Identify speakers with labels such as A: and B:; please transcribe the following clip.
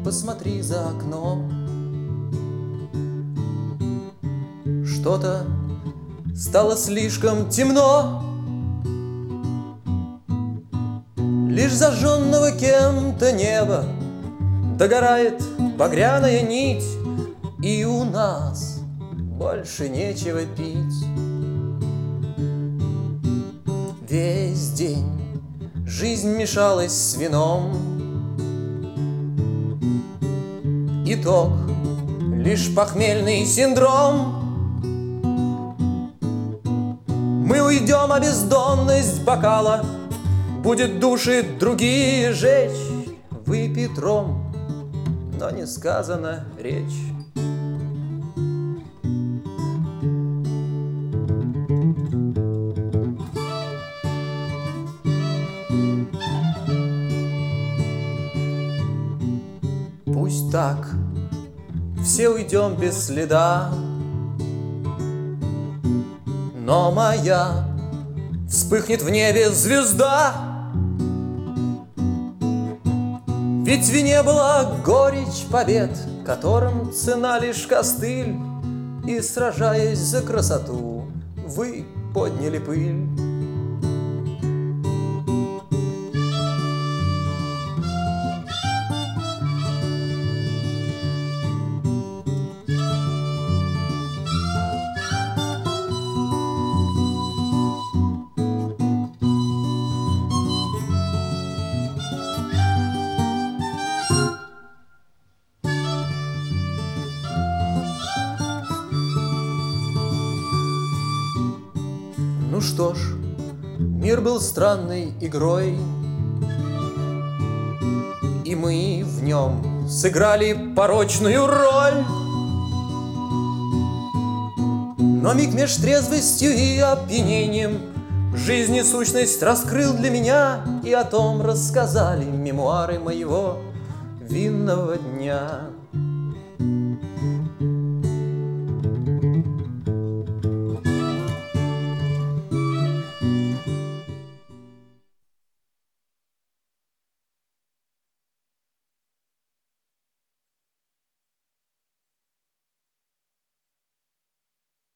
A: посмотри за окном. Что-то стало слишком темно, лишь зажженного кем-то неба догорает багряная нить, и у нас больше нечего пить. Весь день жизнь мешалась с вином, итог — лишь похмельный синдром. Мы уйдем, а бездонность бокала будет души другие жечь. Выпит ром, но не сказана речь. Пусть так, все уйдем без следа, но моя вспыхнет в небе звезда. Ведь в вине была горечь побед, которым цена лишь костыль, и, сражаясь за красоту, вы подняли пыль. Ну что ж, мир был странной игрой, и мы в нем сыграли порочную роль. Но миг меж трезвостью и опьянением жизни сущность раскрыл для меня, и о том рассказали мемуары моего винного дня.